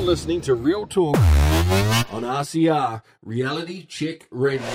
listening to Real Talk on RCR, Reality Check Radio.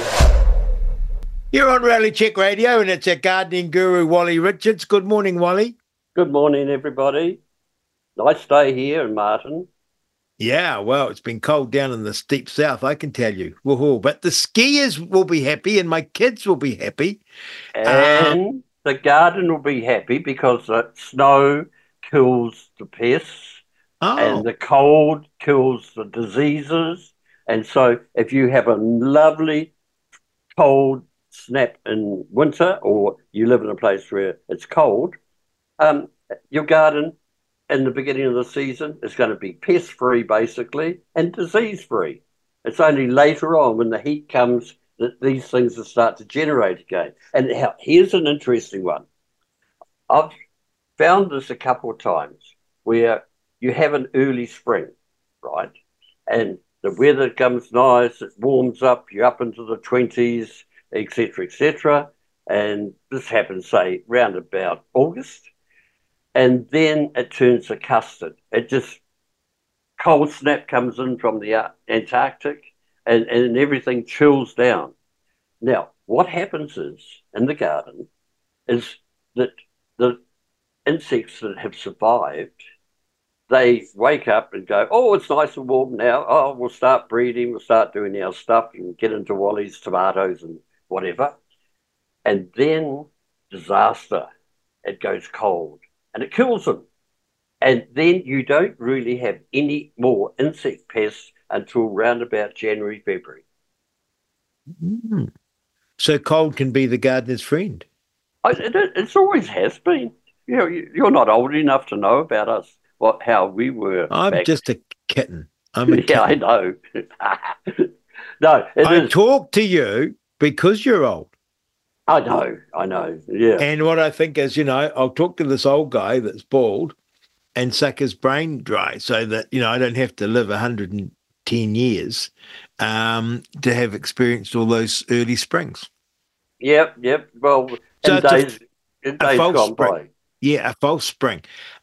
You're on Reality Check Radio, and it's our gardening guru, Wally Richards. Good morning, Wally. Good morning, everybody. Nice day here in Martin. Yeah, well, it's been cold down in the steep south, I can tell you. Woohoo. But the skiers will be happy, and my kids will be happy. And the garden will be happy because the snow kills the pests. And the cold kills the diseases. And so if you have a lovely cold snap in winter, or you live in a place where it's cold, your garden in the beginning of the season is going to be pest-free, basically, and disease-free. It's only later on when the heat comes that these things will start to generate again. And here's an interesting one. I've found this a couple of times where you have an early spring, right? And the weather comes nice, it warms up, you're up into the 20s, etc., etc. And this happens, say, round about August. And then it turns to custard. It just, cold snap comes in from the Antarctic and everything chills down. Now, what happens is, in the garden, is that the insects that have survived, they wake up and go, oh, it's nice and warm now. Oh, we'll start breeding. We'll start doing our stuff and get into Wally's tomatoes and whatever. And then disaster. It goes cold and it kills them. And then you don't really have any more insect pests until round about January, February. Mm. So cold can be the gardener's friend. It always has been. You know, you're not old enough to know about us. How we were. I'm just a kitten. I'm a kitten. Yeah, I know. No, I talk to you because you're old. I know, yeah. And what I think is, I'll talk to this old guy that's bald and suck his brain dry so that, I don't have to live 110 years to have experienced all those early springs. Yep. Well, so in days gone by. Yeah, a false spring.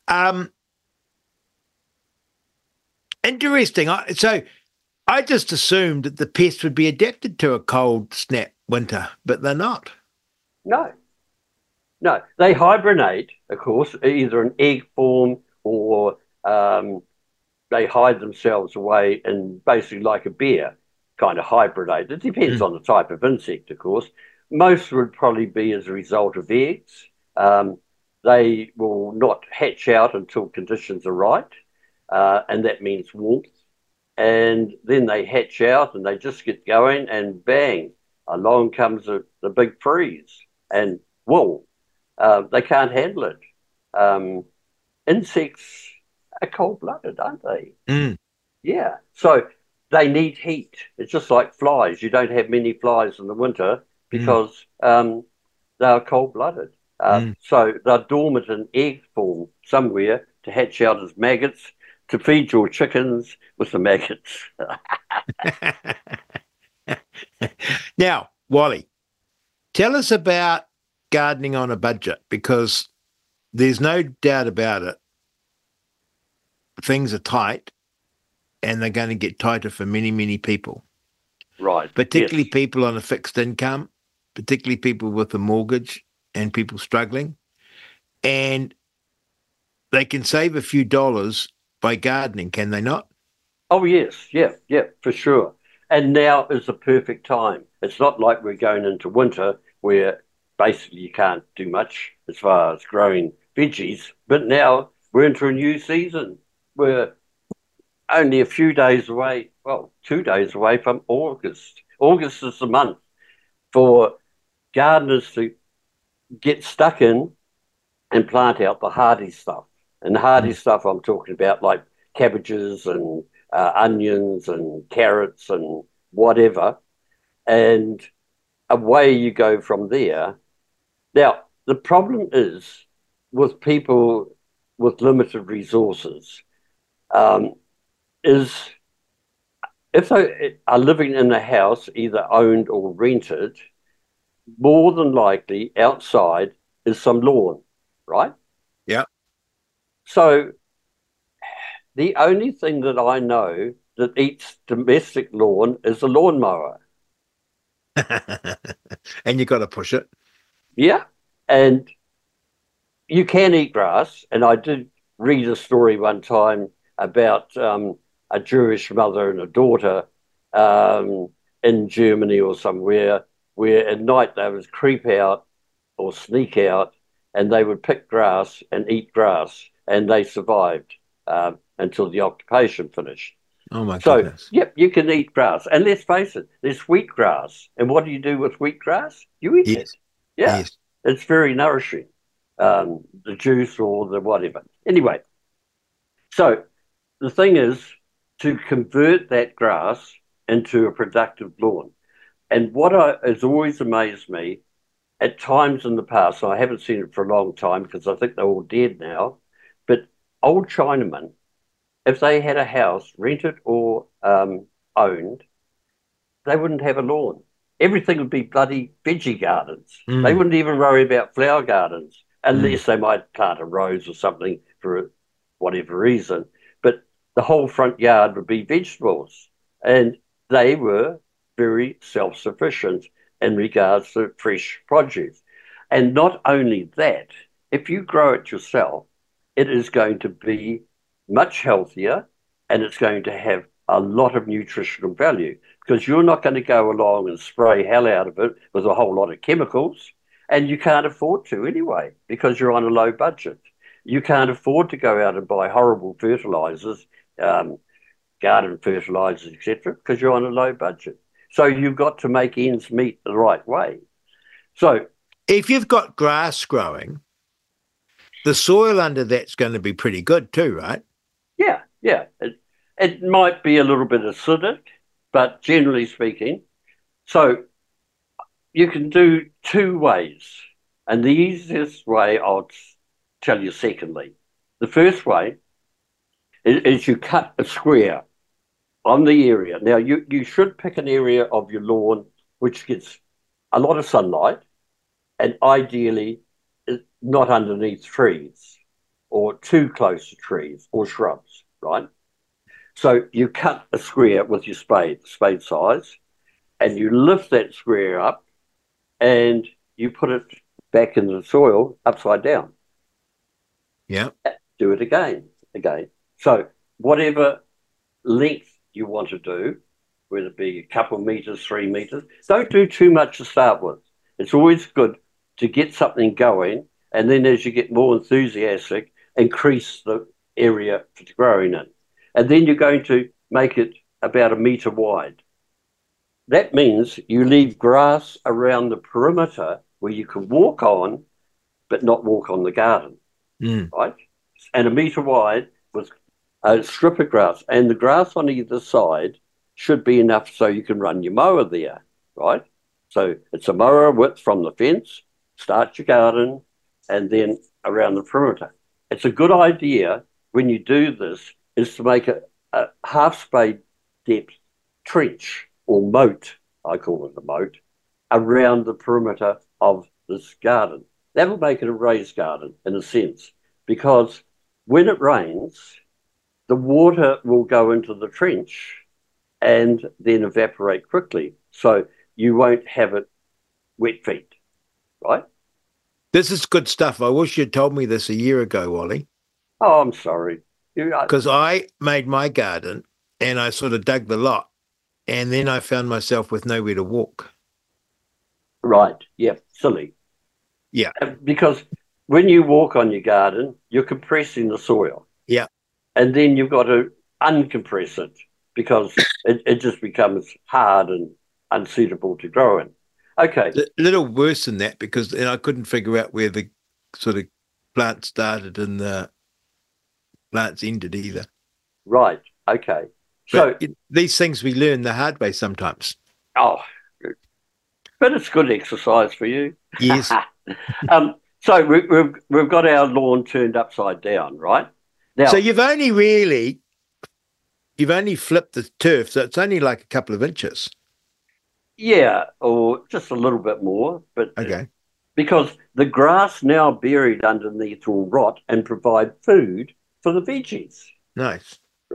Interesting. So I just assumed that the pests would be adapted to a cold snap winter, but they're not. No. They hibernate, of course, either in egg form or they hide themselves away and basically like a bear kind of hibernate. It depends on the type of insect, of course. Most would probably be as a result of eggs. They will not hatch out until conditions are right. And that means warmth. And then they hatch out and they just get going and bang, along comes the big freeze. And whoa, they can't handle it. Insects are cold-blooded, aren't they? Mm. Yeah. So they need heat. It's just like flies. You don't have many flies in the winter because they're cold-blooded. So they're dormant in egg form somewhere to hatch out as maggots, to feed your chickens with the maggots. Now, Wally, tell us about gardening on a budget, because there's no doubt about it. Things are tight and they're going to get tighter for many, many people. Right. Particularly people on a fixed income, particularly people with a mortgage and people struggling. And they can save a few dollars by gardening, can they not? Oh, yes. Yeah, for sure. And now is the perfect time. It's not like we're going into winter where basically you can't do much as far as growing veggies. But now we're into a new season. We're only a few days away, 2 days away from August. August is the month for gardeners to get stuck in and plant out the hardy stuff. And the hardy stuff I'm talking about, like cabbages and onions and carrots and whatever. And away you go from there. Now, the problem is with people with limited resources, is if they are living in a house, either owned or rented, more than likely outside is some lawn, right? Yeah. So the only thing that I know that eats domestic lawn is a lawnmower. And you got to push it. Yeah. And you can eat grass. And I did read a story one time about a Jewish mother and a daughter in Germany or somewhere, where at night they would creep out or sneak out and they would pick grass and eat grass, and they survived until the occupation finished. Oh, my So, goodness. yep, you can eat grass. And let's face it, there's wheatgrass. And what do you do with wheatgrass? You eat it. Yes. Yeah, Yes. it's very nourishing, the juice or the whatever. Anyway, so the thing is to convert that grass into a productive lawn. And has always amazed me at times in the past, and I haven't seen it for a long time because I think they're all dead now, but old Chinamen, if they had a house rented or owned, they wouldn't have a lawn. Everything would be bloody veggie gardens. They wouldn't even worry about flower gardens unless they might plant a rose or something for whatever reason. But the whole front yard would be vegetables. And they were very self-sufficient in regards to fresh produce. And not only that, if you grow it yourself, it is going to be much healthier and it's going to have a lot of nutritional value because you're not going to go along and spray hell out of it with a whole lot of chemicals, and you can't afford to anyway because you're on a low budget. You can't afford to go out and buy horrible fertilizers, garden fertilizers, etc., because you're on a low budget. So you've got to make ends meet the right way. So if you've got grass growing, the soil under that's going to be pretty good too, right? Yeah. It might be a little bit acidic, but generally speaking, so you can do two ways. And the easiest way I'll tell you secondly. The first way is you cut a square on the area. Now, you should pick an area of your lawn which gets a lot of sunlight and ideally not underneath trees or too close to trees or shrubs, right? So you cut a square with your spade size, and you lift that square up and you put it back in the soil upside down. Yeah. Do it again. So whatever length you want to do, whether it be a couple of meters, 3 meters, don't do too much to start with. It's always good to get something going, and then as you get more enthusiastic, increase the area for growing in. And then you're going to make it about 1 meter wide. That means you leave grass around the perimeter where you can walk on, but not walk on the garden, right? And 1 meter wide with a strip of grass. And the grass on either side should be enough so you can run your mower there, right? So it's a mower width from the fence, start your garden, and then around the perimeter. It's a good idea when you do this is to make a half spade depth trench or moat, I call it a moat, around the perimeter of this garden. That will make it a raised garden in a sense, because when it rains, the water will go into the trench and then evaporate quickly. So you won't have it wet feet, right? This is good stuff. I wish you'd told me this a year ago, Wally. Oh, I'm sorry. Because I made my garden and I sort of dug the lot, and then I found myself with nowhere to walk. Right. Yeah. Silly. Yeah. Because when you walk on your garden, you're compressing the soil. Yeah. And then you've got to uncompress it because it just becomes hard and unsuitable to grow in. Okay. A little worse than that because I couldn't figure out where the sort of plant started and the plants ended either. Right. Okay. But these things we learn the hard way sometimes. Oh, but it's good exercise for you. Yes. So we've got our lawn turned upside down, right? Now, so you've only flipped the turf, so it's only like a couple of inches. Yeah, or just a little bit more, but okay, because the grass now buried underneath will rot and provide food for the veggies. Nice.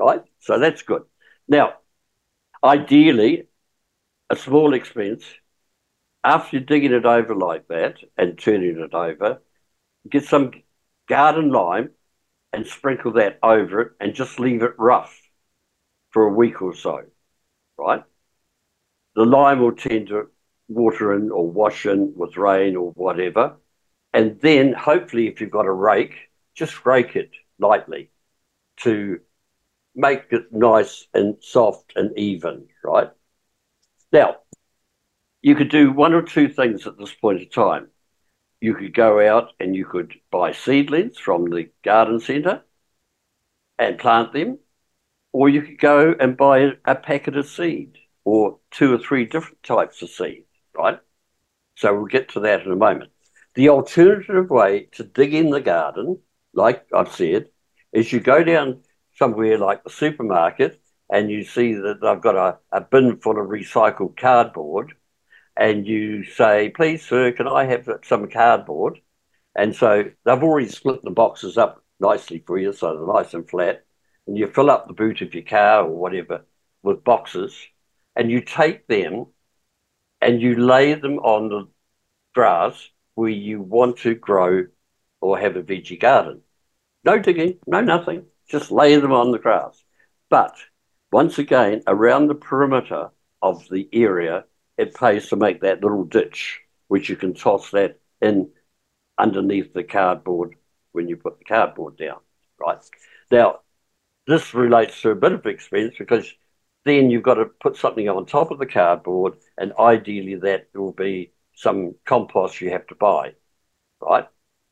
right? So that's good. Now, ideally, a small expense, after you're digging it over like that and turning it over, get some garden lime and sprinkle that over it and just leave it rough for a week or so, right? The lime will tend to water in or wash in with rain or whatever. And then hopefully if you've got a rake, just rake it lightly to make it nice and soft and even, right? Now, you could do one or two things at this point in time. You could go out and you could buy seedlings from the garden centre and plant them, or you could go and buy a packet of seed or 2 or 3 different types of seed, right? So we'll get to that in a moment. The alternative way to dig in the garden, like I've said, is you go down somewhere like the supermarket and you see that they've got a bin full of recycled cardboard, and you say, please, sir, can I have some cardboard? And so they've already split the boxes up nicely for you, so they're nice and flat. And you fill up the boot of your car or whatever with boxes, and you take them and you lay them on the grass where you want to grow or have a veggie garden. No digging, no nothing, just lay them on the grass. But once again, around the perimeter of the area, it pays to make that little ditch, which you can toss that in underneath the cardboard when you put the cardboard down, right? Now, this relates to a bit of expense because then you've got to put something on top of the cardboard, and ideally that will be some compost you have to buy, right?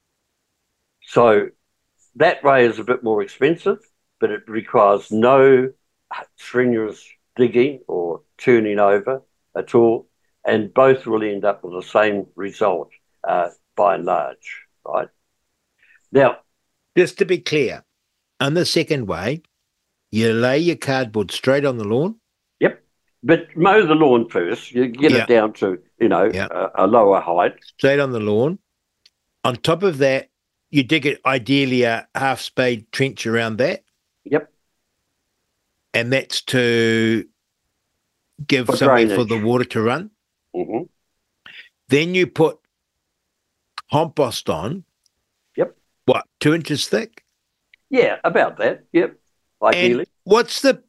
So that way is a bit more expensive, but it requires no strenuous digging or turning over at all, and both will end up with the same result by and large, right? Now, just to be clear, on the second way, you lay your cardboard straight on the lawn. Yep, but mow the lawn first. You get it down to a lower height. Straight on the lawn. On top of that, you dig it ideally a half spade trench around that. Yep, and that's to give somewhere for the water to run. Mm-hmm. Then you put compost on. Yep. What, 2 inches thick? Yeah, about that. Yep. Ideally. And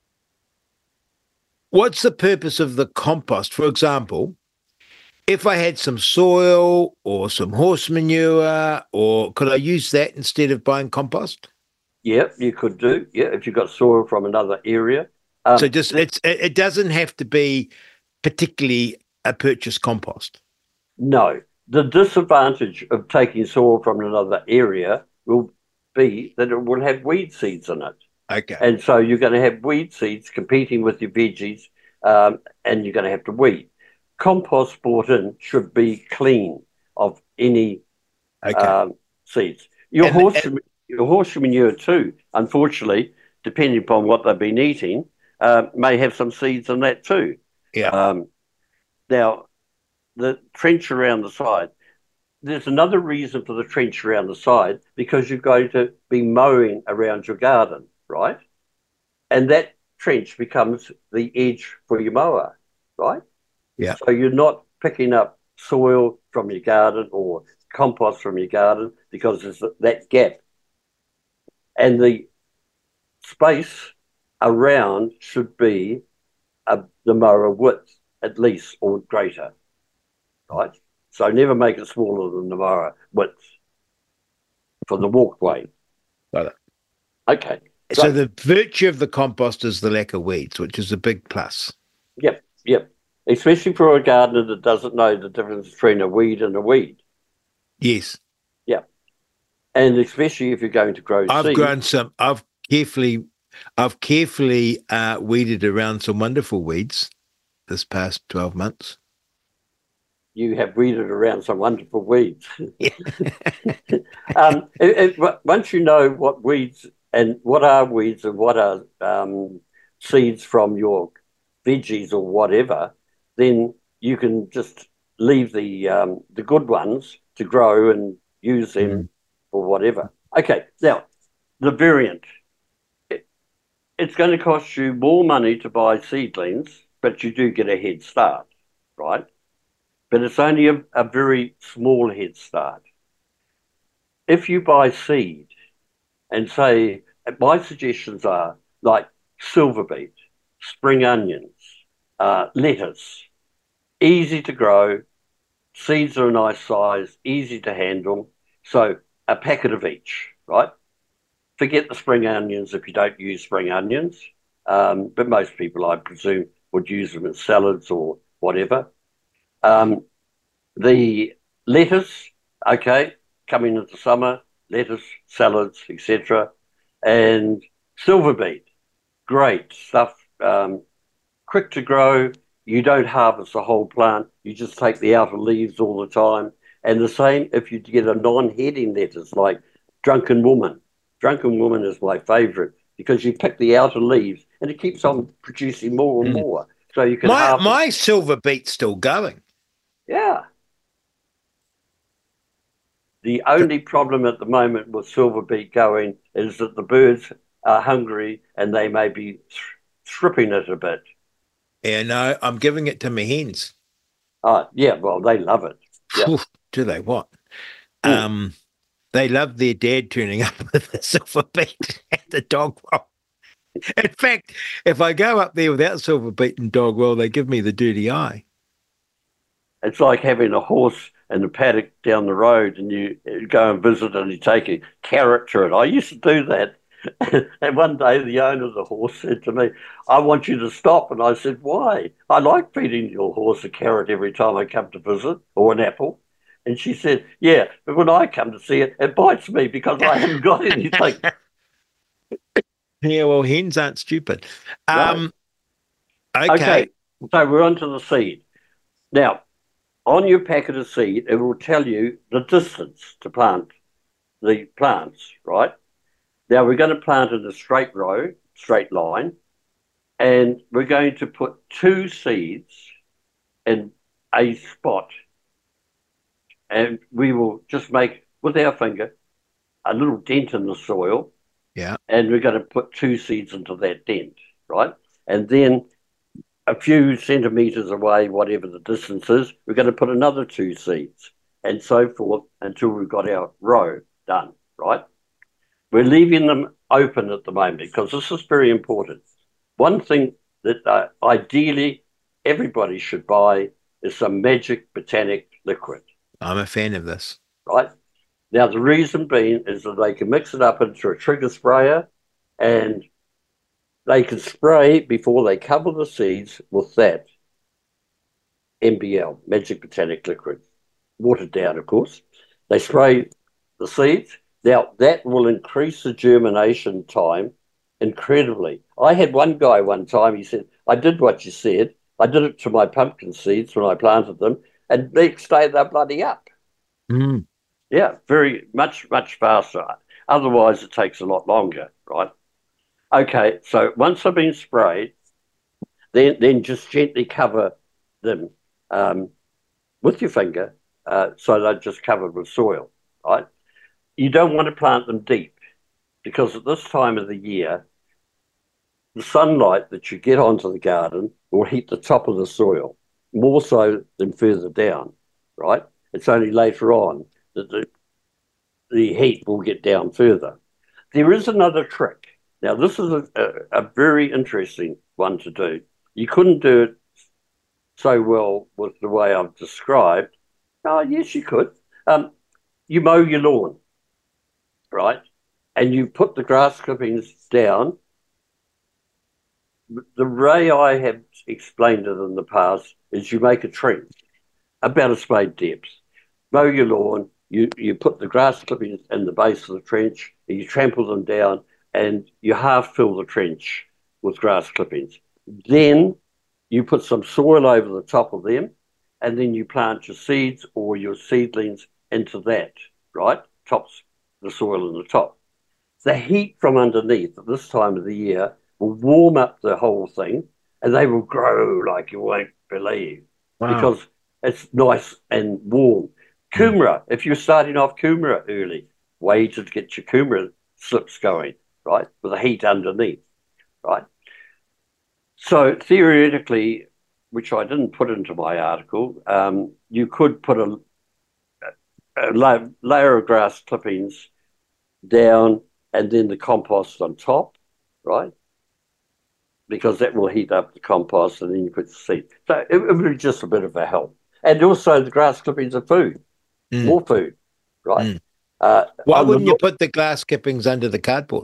what's the purpose of the compost? For example, if I had some soil or some horse manure, or could I use that instead of buying compost? Yeah, you could do. Yeah, if you've got soil from another area. So it doesn't have to be particularly a purchased compost. No. The disadvantage of taking soil from another area will be that it will have weed seeds in it. Okay. And so you're going to have weed seeds competing with your veggies, and you're going to have to weed. Compost bought in should be clean of any seeds. Your horse manure too, unfortunately, depending upon what they've been eating, may have some seeds in that too. Yeah. Now, the trench around the side, there's another reason for the trench around the side, because you're going to be mowing around your garden, right? And that trench becomes the edge for your mower, right? Yeah. So you're not picking up soil from your garden or compost from your garden because there's that gap. And the space around should be the mower width, at least, or greater, right? So never make it smaller than the mower width for the walkway. Got it. Okay. So the virtue of the compost is the lack of weeds, which is a big plus. Yep. Especially for a gardener that doesn't know the difference between a weed and a weed. Yes. Yeah. And especially if you're going to grow seeds. I've carefully weeded around some wonderful weeds this past 12 months. You have weeded around some wonderful weeds. Once you know what weeds and what are weeds and what are seeds from your veggies or whatever, then you can just leave the good ones to grow and use them for whatever. Okay, now the variant. it's going to cost you more money to buy seedlings, but you do get a head start, right? But it's only a very small head start. If you buy seed and say, my suggestions are like silver beet, spring onions, lettuce, easy to grow, seeds are a nice size, easy to handle. So a packet of each, right? Forget the spring onions if you don't use spring onions, but most people, I presume, would use them in salads or whatever. The lettuce, okay, coming into summer, lettuce, salads, etc. And silver beet, great stuff, quick to grow. You don't harvest the whole plant. You just take the outer leaves all the time. And the same if you get a non-heading lettuce like Drunken Woman. Drunken Woman is my favourite because you pick the outer leaves and it keeps on producing more and more. So you can harvest. My silver beet's still going. Yeah. The only problem at the moment with silver beet going is that the birds are hungry and they may be stripping it a bit. Yeah, no, I'm giving it to my hens. Yeah, well, they love it. Yeah. Do they what? They love their dad turning up with the silver beet at the dog well. In fact, if I go up there without silver beet and dog well, they give me the dirty eye. It's like having a horse in the paddock down the road and you go and visit and you take a carrot to it. I used to do that. And one day the owner of the horse said to me, I want you to stop. And I said, why? I like feeding your horse a carrot every time I come to visit, or an apple. And she said, yeah, but when I come to see it, it bites me because I haven't got anything. Yeah, well, hens aren't stupid. No. Okay. So we're on to the seed. Now, on your packet of seed, it will tell you the distance to plant the plants, right? Now, we're going to plant in a straight row, straight line, and we're going to put 2 seeds in a spot. And we will just make, with our finger, a little dent in the soil. Yeah. And we're going to put 2 seeds into that dent, right? And then a few centimetres away, whatever the distance is, we're going to put another 2 seeds and so forth until we've got our row done, right? We're leaving them open at the moment because this is very important. One thing that ideally everybody should buy is some Magic Botanic liquid. I'm a fan of this. Right? Now, the reason being is that they can mix it up into a trigger sprayer and they can spray before they cover the seeds with that MBL, Magic Botanic Liquid, watered down, of course. They spray the seeds. Now, that will increase the germination time incredibly. I had one guy one time, he said, I did what you said. I did it to my pumpkin seeds when I planted them, and next day they're bloody up. Mm. Yeah, very much faster. Otherwise, it takes a lot longer, right? Okay, so once they've been sprayed, then just gently cover them with your finger so they're just covered with soil, right? You don't want to plant them deep because at this time of the year, the sunlight that you get onto the garden will heat the top of the soil more so than further down, right? It's only later on that the heat will get down further. There is another trick. Now, this is a very interesting one to do. You couldn't do it so well with the way I've described. Oh, yes, you could. You mow your lawn, right? And you put the grass clippings down. The way I have explained it in the past is you make a trench about a spade depth. Mow your lawn, you put the grass clippings in the base of the trench, and you trample them down, and you half fill the trench with grass clippings. Then you put some soil over the top of them, and then you plant your seeds or your seedlings into that, right? Tops the soil in the top. The heat from underneath at this time of the year will warm up the whole thing, and they will grow like you won't believe. Wow. Because it's nice and warm. Kumara, if you're starting off kumara early, wait to get your kumara slips going, right, with the heat underneath. right? So theoretically, which I didn't put into my article, you could put a layer of grass clippings down and then the compost on top, right? Because that will heat up the compost and then you put the seed. So it would be just a bit of a help. And also the grass clippings are food, more food, right? Why wouldn't you put the grass clippings under the cardboard?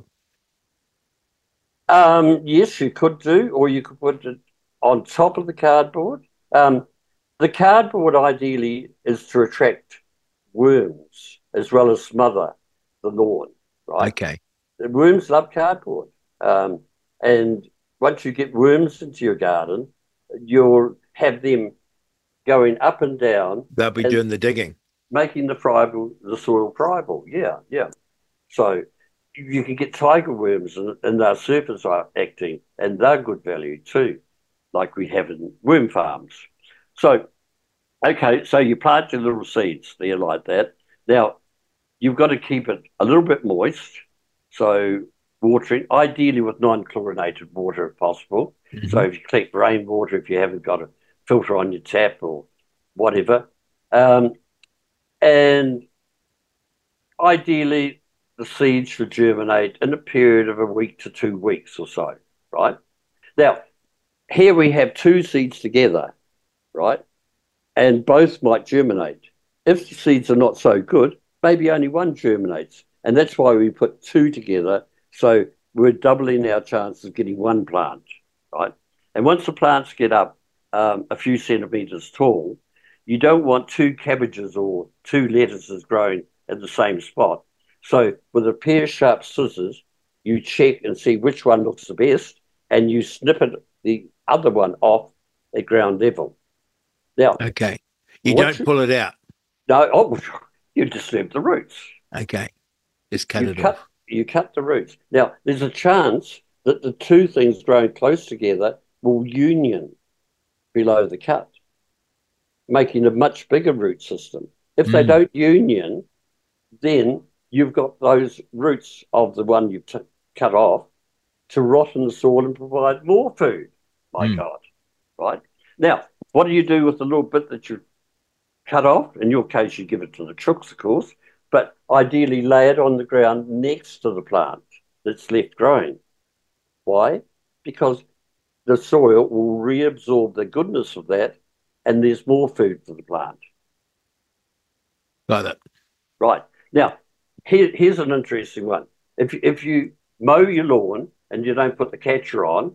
Yes, you could do, or you could put it on top of the cardboard. The cardboard ideally is to attract worms as well as smother the lawn, right? Okay. The worms love cardboard. And once you get worms into your garden, you'll have them going up and down. They'll be doing the digging. Making the soil friable. Yeah, yeah. So you can get tiger worms and they're surface acting and they're good value too, like we have in worm farms. So, okay, so you plant your little seeds there like that. Now, you've got to keep it a little bit moist. So watering, ideally with non-chlorinated water if possible. Mm-hmm. So if you collect rainwater, if you haven't got a filter on your tap or whatever. And ideally, the seeds should germinate in a period of a week to 2 weeks or so, right? Now, here we have two seeds together, right? And both might germinate. If the seeds are not so good, maybe only one germinates. And that's why we put two together. So we're doubling our chance of getting one plant, right? And once the plants get up a few centimetres tall, you don't want two cabbages or two lettuces growing at the same spot. So with a pair of sharp scissors, you check and see which one looks the best, and you snip the other one off at ground level. Now, okay, you don't pull it out. No, you disturb the roots. Okay, just cut it off. You cut the roots. Now, there's a chance that the two things growing close together will union below the cut, making a much bigger root system. If they don't union, then you've got those roots of the one you've cut off to rot in the soil and provide more food. My God, right? Now, what do you do with the little bit that you cut off? In your case, you give it to the chooks, of course, but ideally lay it on the ground next to the plant that's left growing. Why? Because the soil will reabsorb the goodness of that and there's more food for the plant. Got it. Right. Now, here's an interesting one. If you mow your lawn and you don't put the catcher on,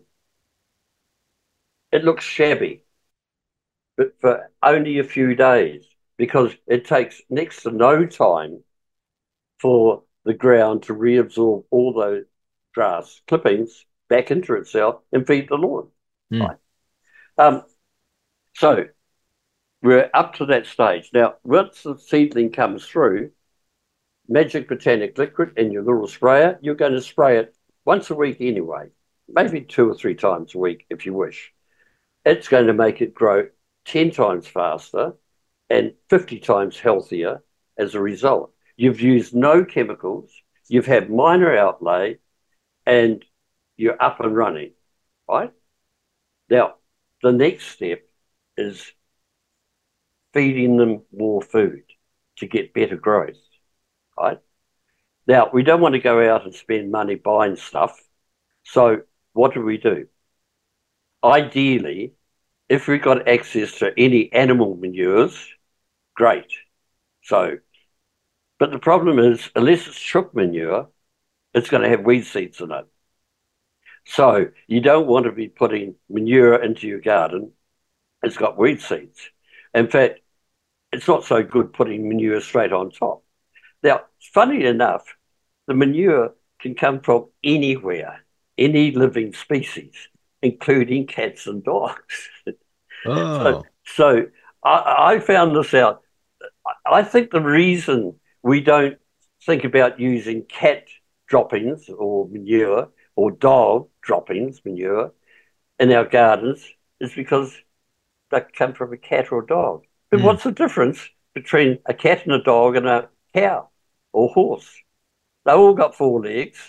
it looks shabby, but for only a few days, because it takes next to no time for the ground to reabsorb all those grass clippings back into itself and feed the lawn. Right. So we're up to that stage. Now, once the seedling comes through, Magic Botanic liquid in your little sprayer, you're going to spray it once a week anyway, maybe 2 or 3 times a week if you wish. It's going to make it grow 10 times faster and 50 times healthier as a result. You've used no chemicals, you've had minor outlay, and you're up and running, right? Now, the next step is feeding them more food to get better growth, right? Now, we don't want to go out and spend money buying stuff. So what do? Ideally, if we've got access to any animal manures, great. So, but the problem is, unless it's chook manure, it's going to have weed seeds in it. So you don't want to be putting manure into your garden. It's got weed seeds. In fact, it's not so good putting manure straight on top. Now, funny enough, the manure can come from anywhere, any living species, including cats and dogs. Oh. So I found this out. I think the reason we don't think about using cat droppings or manure or dog droppings manure in our gardens is because they come from a cat or a dog. But what's the difference between a cat and a dog and a cow or horse? They all got 4 legs.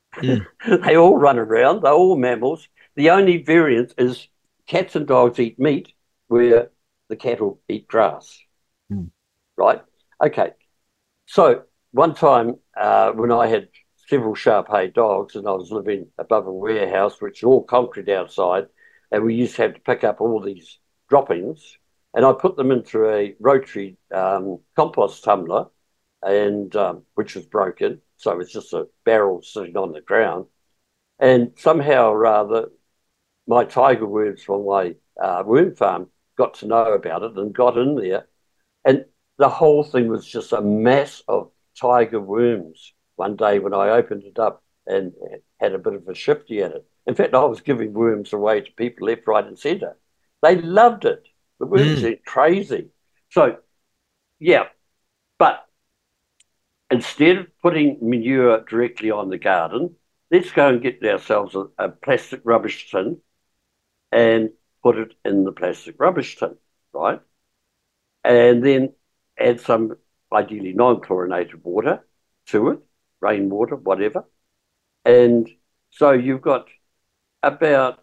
Mm. They all run around. They're all mammals. The only variance is cats and dogs eat meat where the cattle eat grass. Mm. Right? Okay. So one time when I had several Shar-Pei dogs and I was living above a warehouse, which is all concrete outside, and we used to have to pick up all these droppings, and I put them into a rotary compost tumbler, and which was broken, so it's just a barrel sitting on the ground. And somehow or rather, my tiger worms from my worm farm got to know about it and got in there, and the whole thing was just a mass of tiger worms one day when I opened it up and had a bit of a shifty at it. In fact, I was giving worms away to people left, right, and centre. They loved it. The worms went crazy. So, yeah, but instead of putting manure directly on the garden, let's go and get ourselves a plastic rubbish tin and put it in the plastic rubbish tin, right? And then add some ideally non-chlorinated water to it, rainwater, whatever. And so you've got about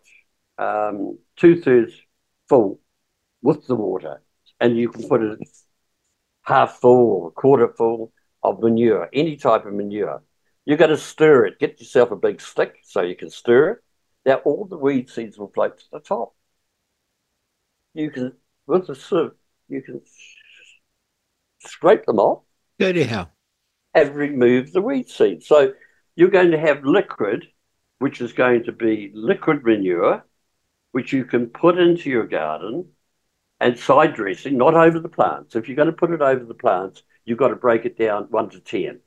2/3 full with the water, and you can put it half full or a quarter full of manure, any type of manure. You've got to stir it. Get yourself a big stick so you can stir it. Now all the weed seeds will float to the top. You can, with a sieve, you can scrape them off. Go to hell. And remove the weed seed. So you're going to have liquid, which is going to be liquid manure, which you can put into your garden and side dressing, not over the plants. If you're going to put it over the plants, you've got to break it down 1 to 10.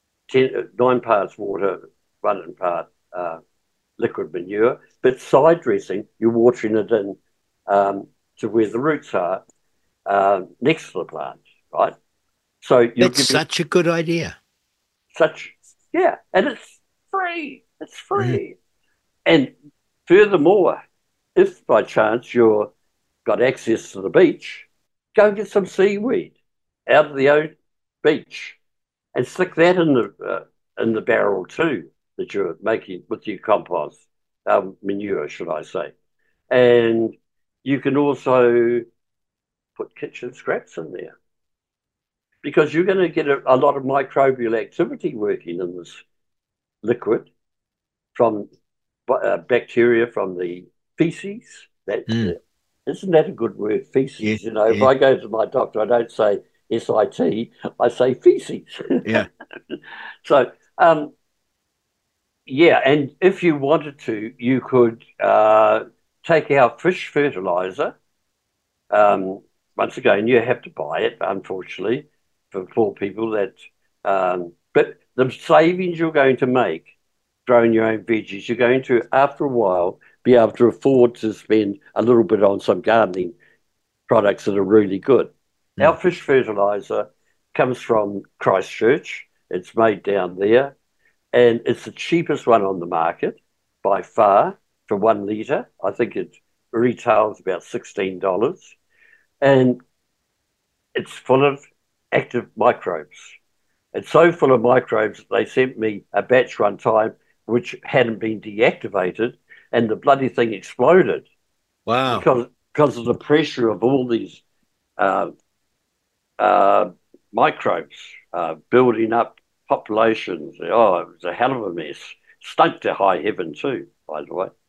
9 parts water, 1 part liquid manure. But side dressing, you're watering it in to where the roots are next to the plant, right? So that's such a good idea. Yeah, and it's free. It's free. And furthermore, if by chance you've got access to the beach, go and get some seaweed out of the old beach and stick that in the barrel too that you're making with your compost manure, should I say? And you can also put kitchen scraps in there, because you're going to get a lot of microbial activity working in this liquid from bacteria from the feces. Isn't that a good word, feces? Yeah, you know, if I go to my doctor, I don't say SIT, I say feces. Yeah. So, yeah, and if you wanted to, you could take our fish fertilizer. Once again, you have to buy it, unfortunately, for poor people. But the savings you're going to make growing your own veggies, you're going to, after a while, be able to afford to spend a little bit on some gardening products that are really good. Our fish fertilizer comes from Christchurch. It's made down there, and it's the cheapest one on the market by far for 1 litre. I think it retails about $16. And it's full of active microbes. It's so full of microbes that they sent me a batch one time which hadn't been deactivated, and the bloody thing exploded. Wow. Because of the pressure of all these microbes building up populations. Oh, it was a hell of a mess. Stunk to high heaven too, by the way.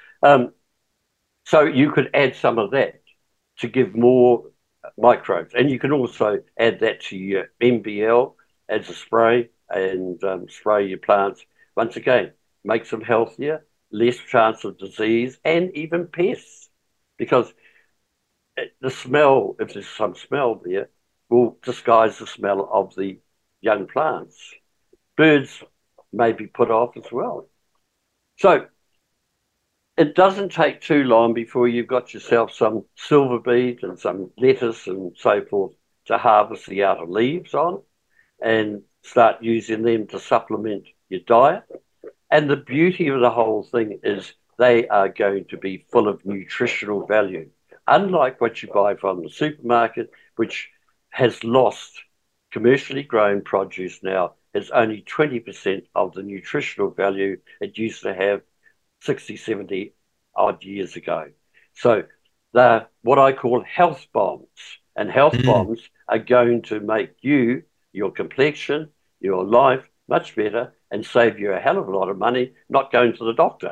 So you could add some of that to give more microbes. And you can also add that to your MBL as a spray and spray your plants. Once again, makes them healthier, less chance of disease and even pests. Because the smell, if there's some smell there, will disguise the smell of the young plants. Birds may be put off as well. So it doesn't take too long before you've got yourself some silver beet and some lettuce and so forth to harvest the outer leaves on and start using them to supplement your diet. And the beauty of the whole thing is they are going to be full of nutritional value, unlike what you buy from the supermarket, which has lost commercially grown produce now, has only 20% of the nutritional value it used to have 60, 70 odd years ago. So they're what I call health bombs. And health bombs are going to make you, your complexion, your life much better and save you a hell of a lot of money not going to the doctor.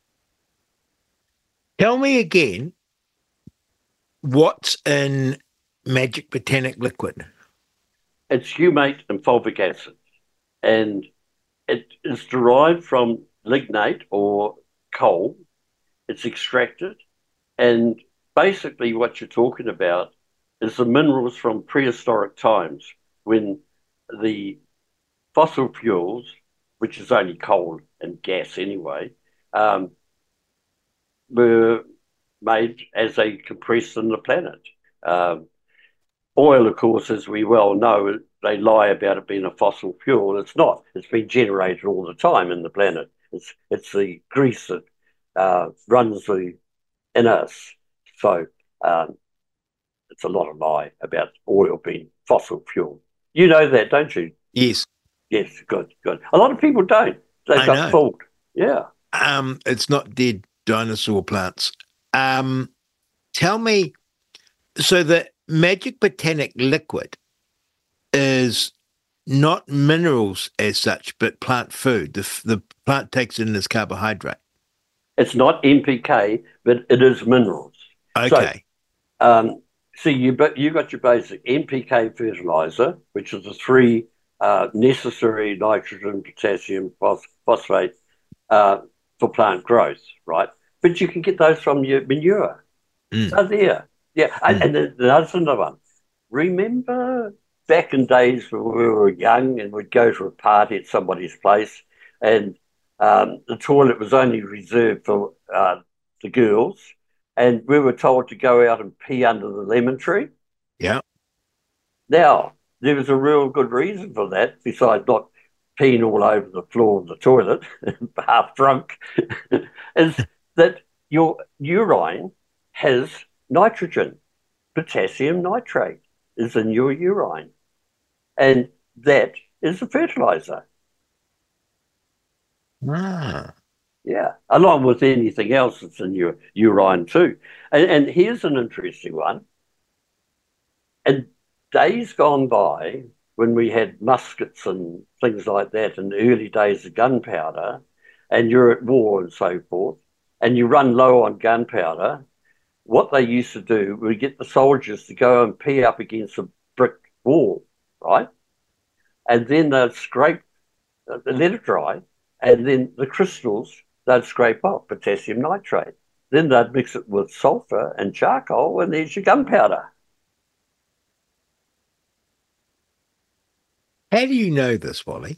Tell me again, what's in Magic Botanic liquid? It's humate and fulvic acid. And it is derived from lignite or coal. It's extracted. And basically what you're talking about is the minerals from prehistoric times when the fossil fuels, which is only coal and gas anyway, were made as they compressed in the planet. Oil, of course, as we well know, they lie about it being a fossil fuel. It's not. It's been generated all the time in the planet. It's the grease that runs in us. So it's a lot of lie about oil being fossil fuel. You know that, don't you? Yes. Yes, good. A lot of people don't. They've got fooled. Yeah. It's not dead dinosaur plants. Tell me, so the Magic Botanic liquid is not minerals as such, but plant food. The plant takes it in as carbohydrate. It's not NPK, but it is minerals. Okay. So, you got your basic NPK fertilizer, which is the three necessary nitrogen, potassium, phosphate for plant growth, right? But you can get those from your manure. So there. Yeah, and there's another one. Remember back in days when we were young and we'd go to a party at somebody's place and the toilet was only reserved for the girls and we were told to go out and pee under the lemon tree? Yeah. Now, there was a real good reason for that, besides not peeing all over the floor of the toilet, half drunk, is that your urine has nitrogen. Potassium nitrate is in your urine. And that is a fertilizer. Ah. Yeah, along with anything else that's in your urine too. And here's an interesting one. In days gone by, when we had muskets and things like that in the early days of gunpowder, and you're at war and so forth, and you run low on gunpowder, what they used to do was get the soldiers to go and pee up against a brick wall, right? And then they'd scrape, let it dry, and then the crystals they'd scrape off, potassium nitrate. Then they'd mix it with sulfur and charcoal, and there's your gunpowder. How do you know this, Wally?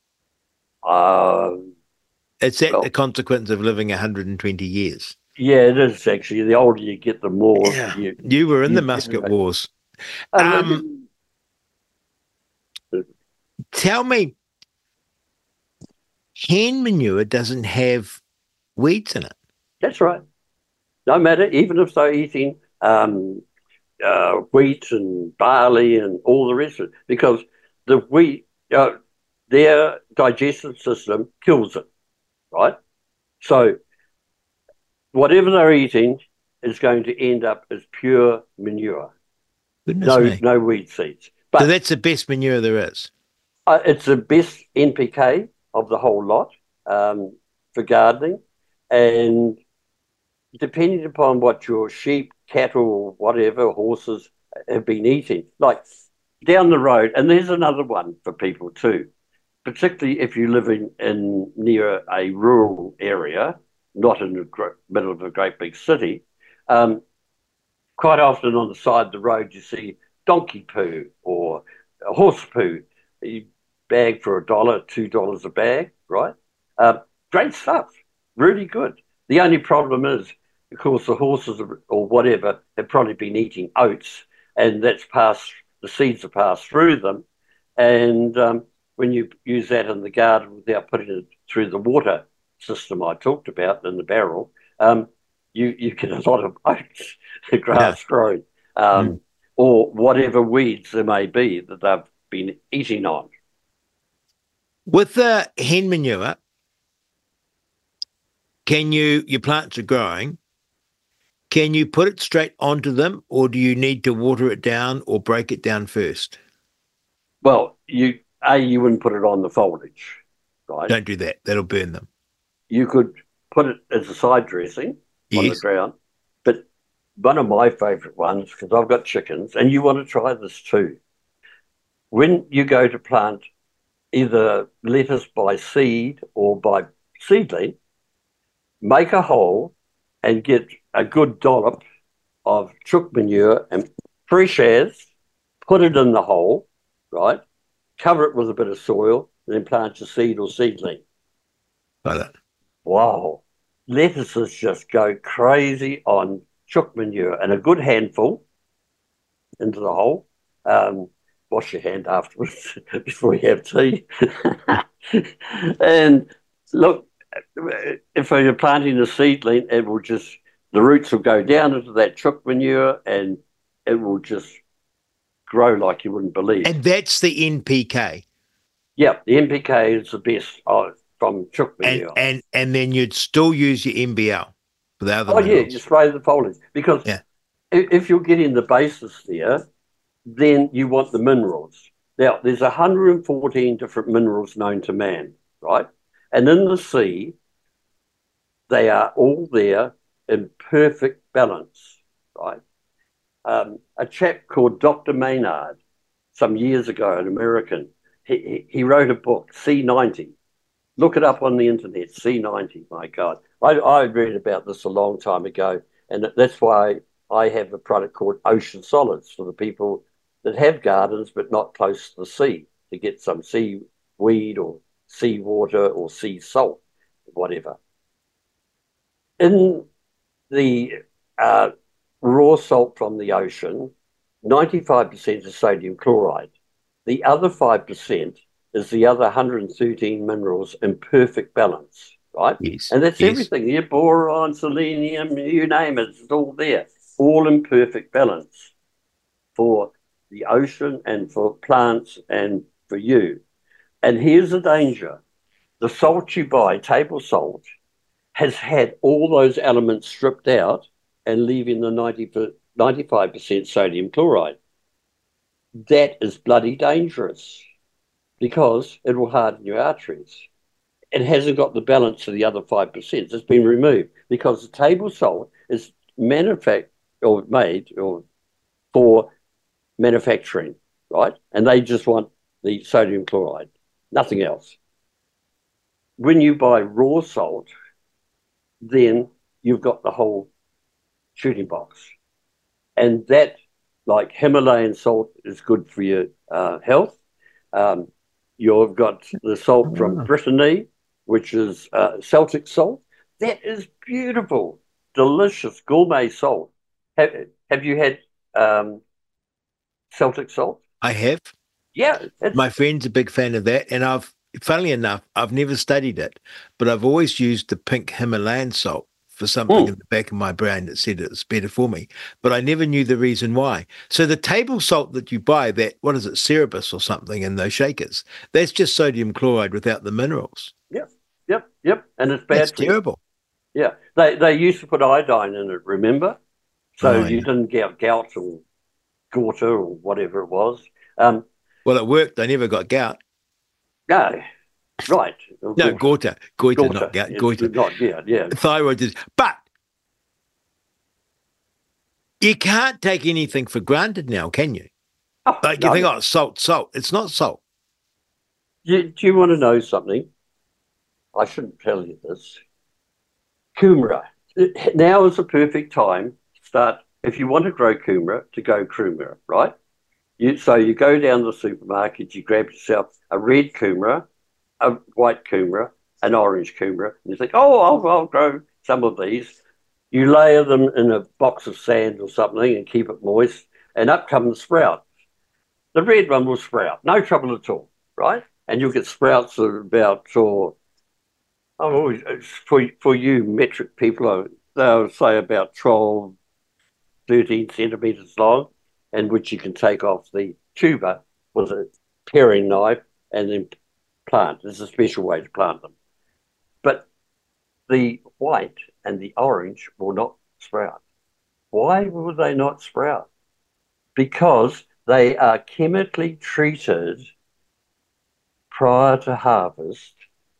It's the consequence of living 120 years. Yeah, it is actually. The older you get, the more. Yeah. You were in the Musket Wars. Tell me, hen manure doesn't have weeds in it. That's right. No matter, even if they're eating wheat and barley and all the rest of it, because the wheat, their digestive system kills it, right? So whatever they're eating is going to end up as pure manure. No weed seeds. But so that's the best manure there is. It's the best NPK of the whole lot for gardening, and depending upon what your sheep, cattle, whatever, horses have been eating, like down the road, and there's another one for people too, particularly if you live in near a rural area, not in the middle of a great big city. Quite often on the side of the road you see donkey poo or horse poo. You bag for $1, $2 a bag, right? Great stuff, really good. The only problem is, of course, the horses or whatever have probably been eating oats, and the seeds are passed through them. And when you use that in the garden without putting it through the water system I talked about in the barrel, you get a lot of oats, grass growing, or whatever weeds there may be that they've been eating on. With the hen manure, your plants are growing, can you put it straight onto them, or do you need to water it down or break it down first? Well, you wouldn't put it on the foliage, right? Don't do that. That'll burn them. You could put it as a side dressing on the Yes. ground. But one of my favourite ones, because I've got chickens, and you want to try this too. When you go to plant either lettuce by seed or by seedling, make a hole and get a good dollop of chook manure and fresh as, put it in the hole, right? Cover it with a bit of soil, and then plant your seed or seedling. Like that. Wow. Lettuces just go crazy on chook manure and a good handful into the hole. Wash your hand afterwards before you have tea. And look, if you're planting a seedling, the roots will go down into that chook manure and it will just grow like you wouldn't believe. And that's the NPK. Yeah, the NPK is the best from chook manure. And then you'd still use your MBL for the other minerals. Yeah, you spray the foliage. Because if you're getting the basis there, then you want the minerals. Now, there's 114 different minerals known to man, right? And in the sea, they are all there in perfect balance, right? A chap called Dr. Maynard, some years ago, an American, he wrote a book, C90. Look it up on the internet, C90, my God. I read about this a long time ago, and that's why I have a product called Ocean Solids for the people that have gardens but not close to the sea, to get some seaweed or seawater or sea salt, whatever. In the raw salt from the ocean, 95% is sodium chloride. The other 5% is the other 113 minerals in perfect balance, right? Yes. And that's everything. Your boron, selenium, you name it, it's all there, all in perfect balance for the ocean and for plants and for you. And here's the danger. The salt you buy, table salt, has had all those elements stripped out and leaving the 95% sodium chloride. That is bloody dangerous because it will harden your arteries. It hasn't got the balance of the other 5%. It's been removed because the table salt is made for manufacturing, right? And they just want the sodium chloride, nothing else. When you buy raw salt, then you've got the whole shooting box. And that, like Himalayan salt, is good for your health. You've got the salt from Brittany, which is Celtic salt. That is beautiful, delicious, gourmet salt. Have you had Celtic salt? I have. Yeah. My friend's a big fan of that, and funnily enough, I've never studied it, but I've always used the pink Himalayan salt for something in the back of my brain that said it was better for me, but I never knew the reason why. So the table salt that you buy, what is it, Cerebus or something in those shakers, that's just sodium chloride without the minerals. Yep. And it's bad. That's terrible. Yeah. They used to put iodine in it, remember? So you didn't get gout or gorta or whatever it was. Well, it worked. I never got gout. No, right. No, goiter, not gout. Goiter. Yeah. Thyroid is. But you can't take anything for granted now, can you? You think, salt. It's not salt. Do you want to know something? I shouldn't tell you this. Kumara. Now is the perfect time to start, if you want to grow kumara, to go kumara, right? So you go down to the supermarket, you grab yourself a red kumara, a white kumara, an orange kumara, and you think, I'll grow some of these. You layer them in a box of sand or something and keep it moist, and up come the sprouts. The red one will sprout, no trouble at all, right? And you'll get sprouts of about, for you metric people, they'll say about 12, 13 centimetres long, and which you can take off the tuber with a paring knife and then plant. There's a special way to plant them. But the white and the orange will not sprout. Why will they not sprout? Because they are chemically treated prior to harvest,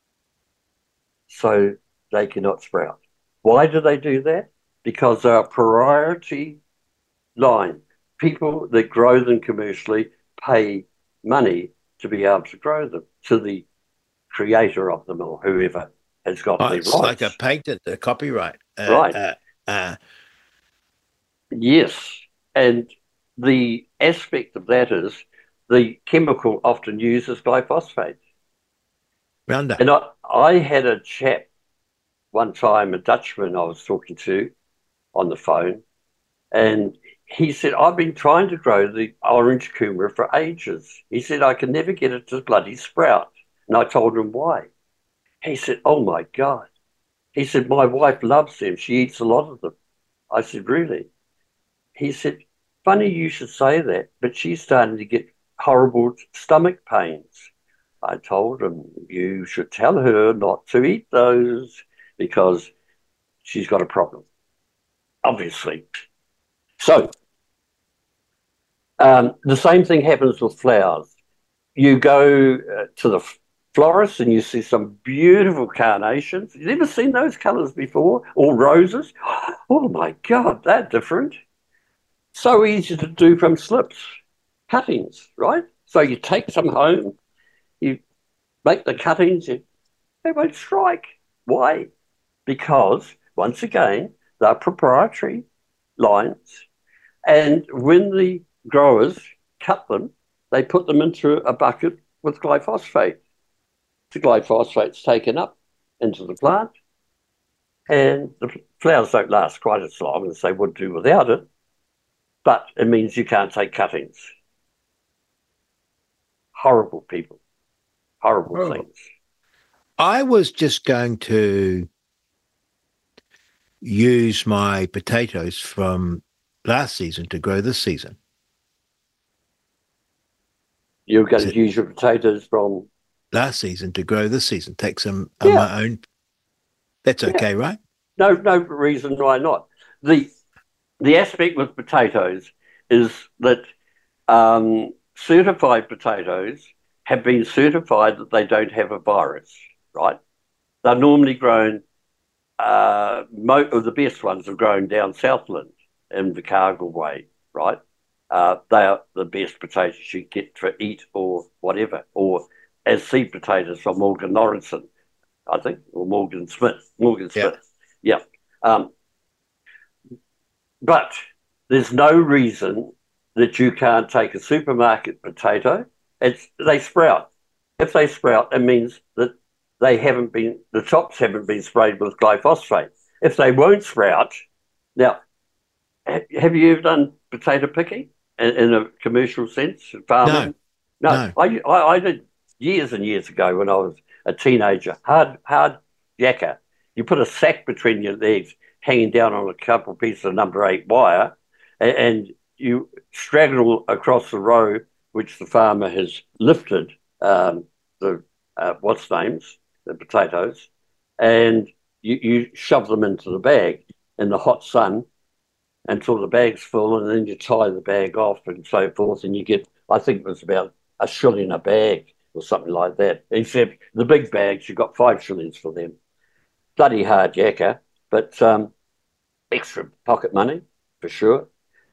so they cannot sprout. Why do they do that? Because they're a priority line. People that grow them commercially pay money to be able to grow them to the creator of them or whoever has got the rights. It's like a patent, a copyright. Right. Yes. And the aspect of that is the chemical often used is glyphosate. Roundup. And I had a chap one time, a Dutchman I was talking to on the phone, and he said, I've been trying to grow the orange kumara for ages. He said, I can never get it to bloody sprout. And I told him why. He said, oh my God. He said, my wife loves them. She eats a lot of them. I said, really? He said, funny you should say that, but she's starting to get horrible stomach pains. I told him, you should tell her not to eat those because she's got a problem, obviously. So the same thing happens with flowers. You go to the florist and you see some beautiful carnations. You've never seen those colours before, or roses. Oh my God, they're different. So easy to do from slips, cuttings, right? So you take some home, you make the cuttings, they won't strike. Why? Because, once again, they're proprietary lines. And when the growers cut them, they put them into a bucket with glyphosate. The glyphosate's taken up into the plant, and the flowers don't last quite as long as they would do without it, but it means you can't take cuttings. Horrible people. Horrible things. I was just going to use my potatoes from last season to grow this season. You're going to use your potatoes from last season to grow this season. Take some of my own. That's okay, right? No reason why not. The aspect with potatoes is that certified potatoes have been certified that they don't have a virus, right? They're normally grown, most of the best ones are grown down Southland in the Cargill way, right? They are the best potatoes you get to eat or whatever, or as seed potatoes from Morgan Lawrenson, I think, or Morgan Smith. Yeah. But there's no reason that you can't take a supermarket potato. They sprout. If they sprout, it means that the tops haven't been sprayed with glyphosate. If they won't sprout, now, have you ever done potato picking in a commercial sense? Farming? No. I did years and years ago when I was a teenager. Hard yakka. You put a sack between your legs, hanging down on a couple of pieces of number 8 wire, and you straggle across the row which the farmer has lifted the potatoes, and you shove them into the bag in the hot sun until the bag's full, and then you tie the bag off and so forth, and you get, I think it was about $1 a bag or something like that, except the big bags, you got 5 shillings for them. Bloody hard yakka, but extra pocket money for sure.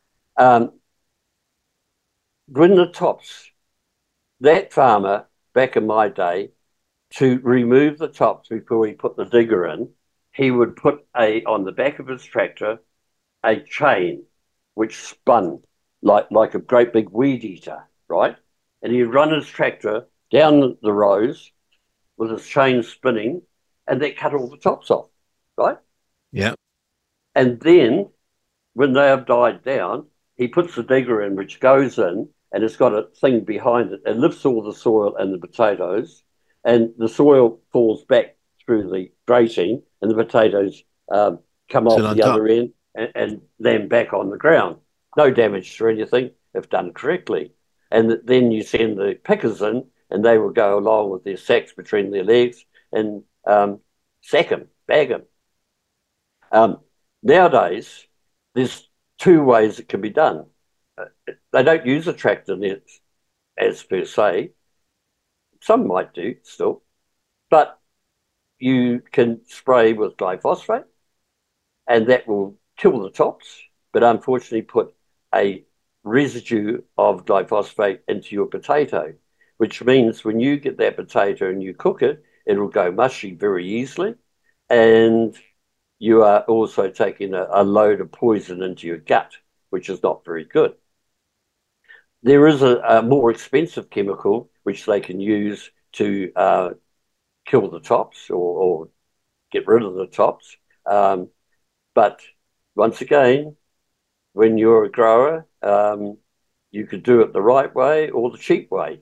When the tops, that farmer back in my day, to remove the tops before he put the digger in, he would put on the back of his tractor a chain which spun like a great big weed eater, right? And he'd run his tractor down the rows with his chain spinning, and that cut all the tops off, right? Yeah. And then when they have died down, he puts the digger in, which goes in, and it's got a thing behind it. It lifts all the soil and the potatoes, and the soil falls back through the grating, and the potatoes come off the other end and land back on the ground. No damage to anything if done correctly. And then you send the pickers in, and they will go along with their sacks between their legs and sack them, bag them. Nowadays, there's two ways it can be done. They don't use a tractor nets as per se. Some might do still, but you can spray with glyphosate, and that will kill the tops, but unfortunately put a residue of glyphosate into your potato, which means when you get that potato and you cook it, it'll go mushy very easily, and you are also taking a load of poison into your gut, which is not very good. There is a more expensive chemical which they can use to kill the tops or get rid of the tops. But once again, when you're a grower, you could do it the right way or the cheap way.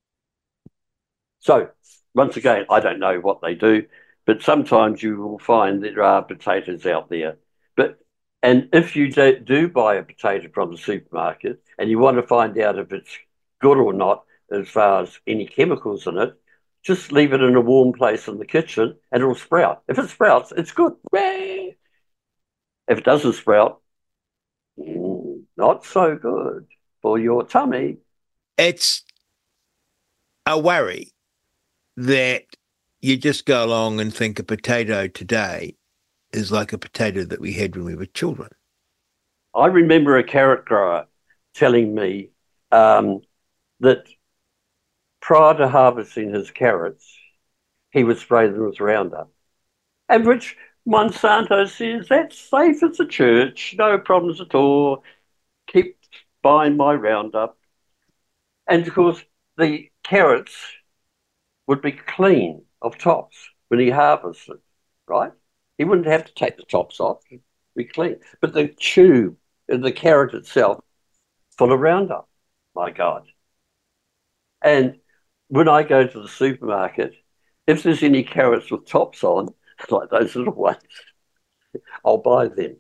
So once again, I don't know what they do, but sometimes you will find that there are potatoes out there. And if you do buy a potato from the supermarket and you want to find out if it's good or not, as far as any chemicals in it, just leave it in a warm place in the kitchen and it'll sprout. If it sprouts, it's good. If it doesn't sprout, not so good for your tummy. It's a worry that you just go along and think a potato today is like a potato that we had when we were children. I remember a carrot grower telling me that prior to harvesting his carrots, he would spray them with Roundup, and which Monsanto says that's safe as a church, no problems at all. Keep buying my Roundup. And of course, the carrots would be clean of tops when he harvested, right? He wouldn't have to take the tops off, it'd be clean. But the tube, the carrot itself, full of Roundup, my God. And when I go to the supermarket, if there's any carrots with tops on, like those little ones, I'll buy them.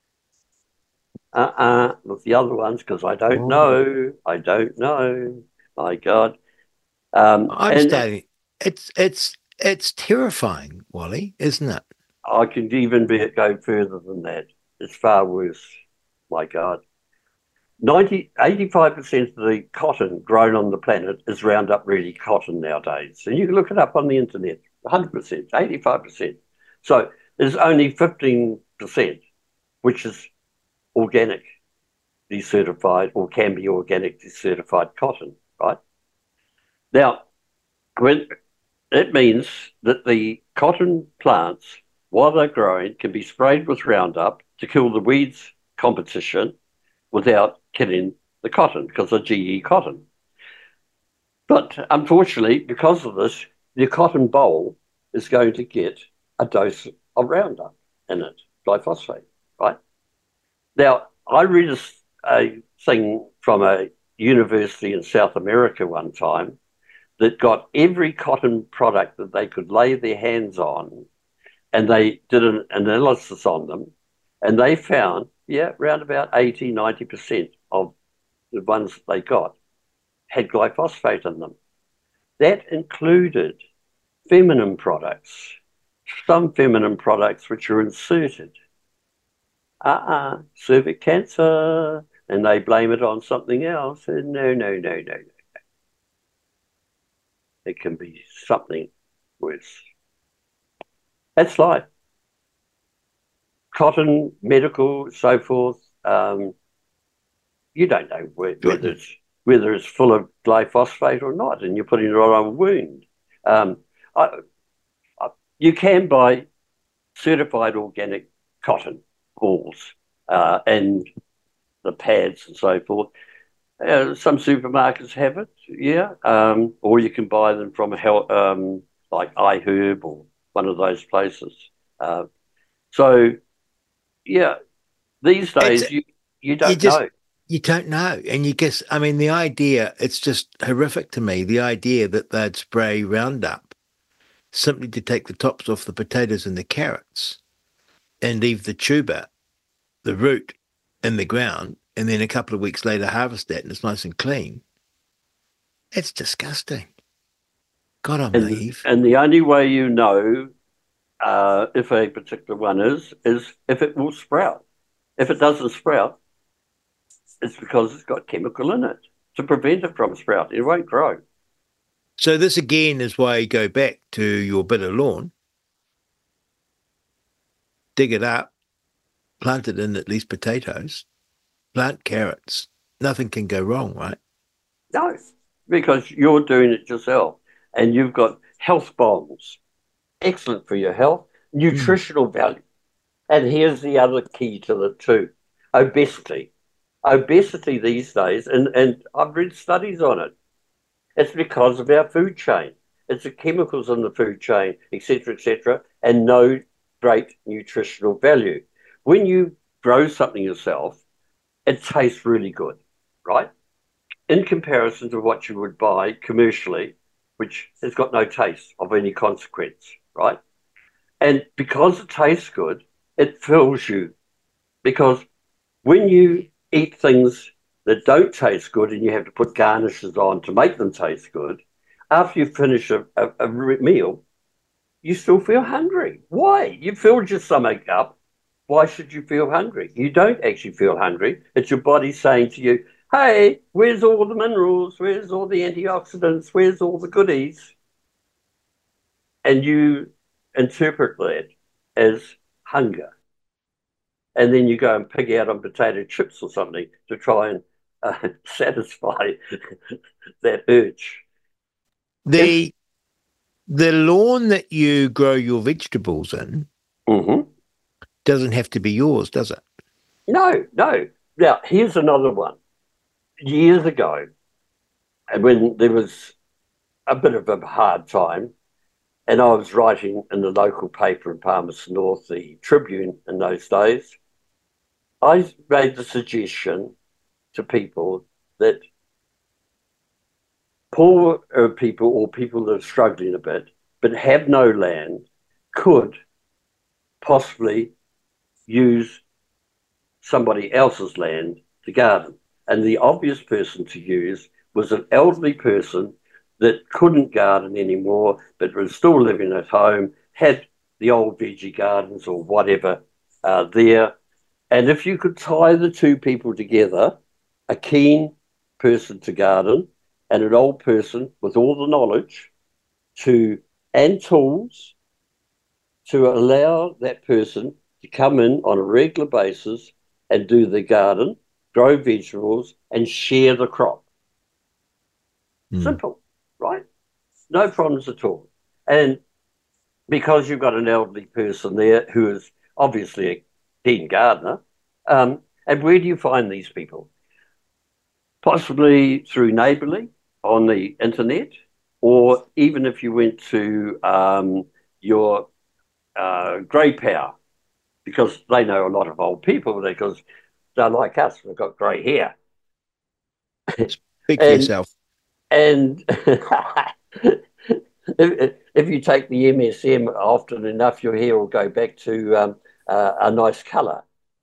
With the other ones, because I don't know. I don't know. My God. I'm starting. It's terrifying, Wally, isn't it? I can even go further than that. It's far worse. My God. 85% of the cotton grown on the planet is Roundup Ready cotton nowadays. And you can look it up on the internet. 100%, 85%. So there's only 15% which is organic decertified or can be organic decertified cotton, right? Now, it means that the cotton plants, while they're growing, can be sprayed with Roundup to kill the weeds competition without killing the cotton, because of GE cotton. But unfortunately, because of this, the cotton boll is going to get a dose of Roundup in it, glyphosate, right? Now, I read a thing from a university in South America one time that got every cotton product that they could lay their hands on, and they did an analysis on them, and they found, around about 80, 90% of the ones that they got had glyphosate in them. That included feminine products, some feminine products which are inserted. Cervix cancer, and they blame it on something else. No. It can be something worse. That's life. Cotton, medical, so forth. You don't know whether it's full of glyphosate or not, and you're putting it on a wound. You can buy certified organic cotton balls and the pads and so forth. Some supermarkets have it, or you can buy them from like iHerb or one of those places. These days you don't know. You don't know. And you guess, I mean, the idea, it's just horrific to me, the idea that they'd spray Roundup simply to take the tops off the potatoes and the carrots and leave the tuber, the root, in the ground, and then a couple of weeks later harvest that and it's nice and clean. It's disgusting. God, I'm And naive. and the only way you know if a particular one is if it will sprout. If it doesn't sprout, it's because it's got chemical in it to prevent it from sprouting. It won't grow. So this again is why you go back to your bit of lawn, dig it up, plant it in at least potatoes, plant carrots. Nothing can go wrong, right? No, because you're doing it yourself and you've got health bombs. Excellent for your health, Mm. nutritional value. And here's the other key to the two: obesity. Obesity these days, and I've read studies on it, it's because of our food chain. It's the chemicals in the food chain, etc., and no great nutritional value. When you grow something yourself, it tastes really good, right? In comparison to what you would buy commercially, which has got no taste of any consequence, right? And because it tastes good, it fills you. Because when you eat things that don't taste good and you have to put garnishes on to make them taste good, after you finish a meal, you still feel hungry. Why? You filled your stomach up. Why should you feel hungry? You don't actually feel hungry. It's your body saying to you, hey, where's all the minerals? Where's all the antioxidants? Where's all the goodies? And you interpret that as hunger. And then you go and pig out on potato chips or something to try and satisfy that urge. If The the lawn that you grow your vegetables in Mhm. doesn't have to be yours, does it? No, no. Now, here's another one. Years ago, and when there was a bit of a hard time, and I was writing in the local paper in Palmerston North, the Tribune in those days, I made the suggestion to people that poor people or people that are struggling a bit but have no land could possibly use somebody else's land to garden. And the obvious person to use was an elderly person that couldn't garden anymore, but was still living at home, had the old veggie gardens or whatever there. And if you could tie the two people together, a keen person to garden and an old person with all the knowledge to and tools to allow that person to come in on a regular basis and do the garden, grow vegetables, and share the crop. Mm. Simple, right? No problems at all. And because you've got an elderly person there who is obviously a keen gardener, and where do you find these people? Possibly through Neighbourly on the internet, or even if you went to your grey power, because they know a lot of old people because they're like us, we've got grey hair. Speak for And yourself. and if you take the MSM often enough, your hair will go back to a nice colour.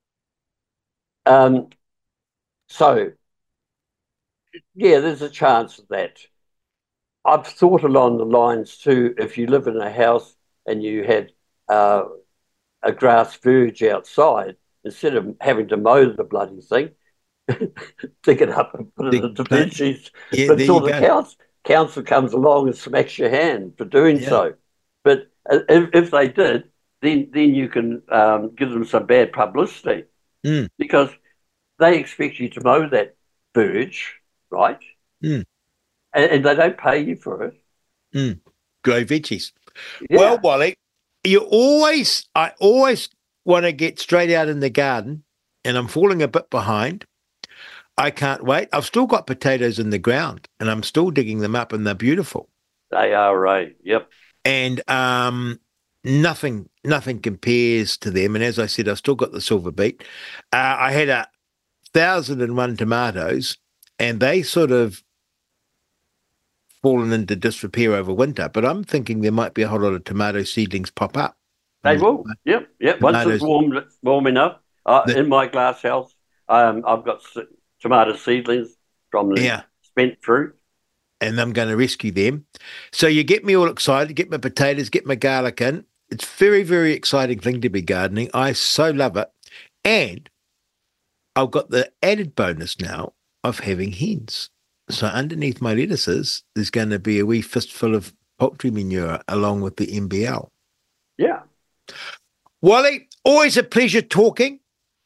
Um, so yeah, there's a chance of that. I've thought along the lines too. If you live in a house and you had uh, a grass verge outside, instead of having to mow the bloody thing, dig it up and put it The into plant. veggies Yeah, there until you the go. council comes along and smacks your hand for doing Yeah. so. But if they did, then you can give them some bad publicity Mm. because they expect you to mow that verge, right? Mm. And they don't pay you for it. Mm. Grow veggies. Well, Yeah, Wally, I always want to get straight out in the garden, and I'm falling a bit behind. I can't wait. I've still got potatoes in the ground, and I'm still digging them up, and they're beautiful. they are right. Yep. And nothing compares to them. And as I said, I've still got the silver beet. I had 1,001 tomatoes, and they sort of fallen into disrepair over winter. But I'm thinking there might be a whole lot of tomato seedlings pop up. They And the will. Yep. Yep. Once it's tomatoes, warm enough, the, in my glass house, I've got tomato seedlings from the yeah, spent fruit. and I'm going to rescue them. So you get me all excited, get my potatoes, get my garlic in. It's very, very exciting thing to be gardening. I so love it. And I've got the added bonus now of having hens. So underneath my lettuces, there's going to be a wee fistful of poultry manure along with the MBL. Yeah. Wally, always a pleasure talking.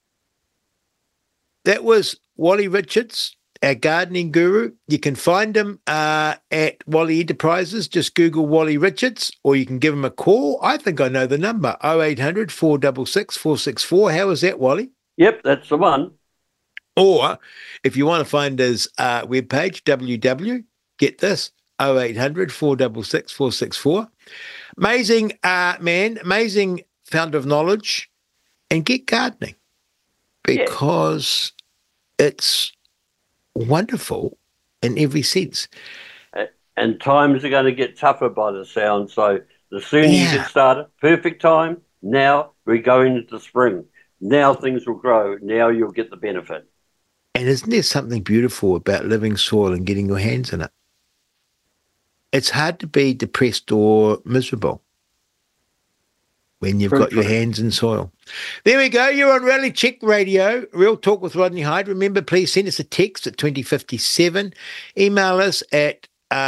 That was Wally Richards, our gardening guru. You can find him at Wally Enterprises. Just Google Wally Richards, or you can give him a call. I think I know the number, 0800 466 464. How is that, Wally? Yep, that's the one. Or if you want to find his webpage, get this, 0800 466 464. Amazing man, amazing founder of knowledge, and get gardening because it's wonderful in every sense. And times are going to get tougher by the sound, so the sooner you get started, perfect time. Now we're going into spring. Now things will grow. Now you'll get the benefit. And isn't there something beautiful about living soil and getting your hands in it? It's hard to be depressed or miserable when you've got your hands in soil. There we go. You're on Reality Check Radio, Real Talk with Rodney Hyde. Remember, please send us a text at 2057. Email us at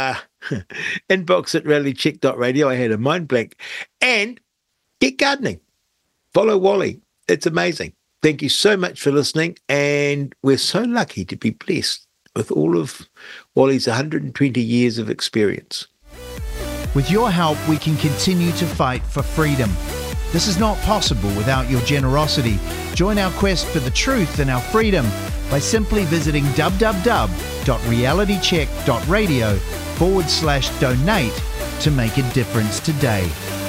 inbox@realitycheck.radio. I had a mind blank. And get gardening. Follow Wally. It's amazing. Thank you so much for listening. And we're so lucky to be blessed with all of Wally's 120 years of experience. With your help, we can continue to fight for freedom. This is not possible without your generosity. Join our quest for the truth and our freedom by simply visiting www.realitycheck.radio/donate to make a difference today.